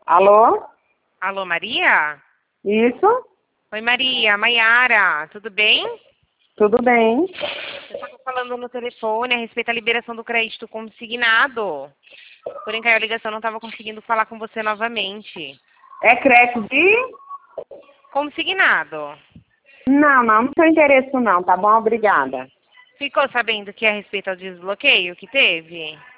Alô? Alô, Maria? Isso? Oi, Maria. Maiara, tudo bem? Tudo bem? Eu estava falando no telefone a respeito da liberação do crédito consignado. Porém, caiu a ligação, não estava conseguindo falar com você novamente. É crédito de? Consignado. Não tem interesse não, tá bom? Obrigada. Ficou sabendo que é a respeito ao desbloqueio que teve?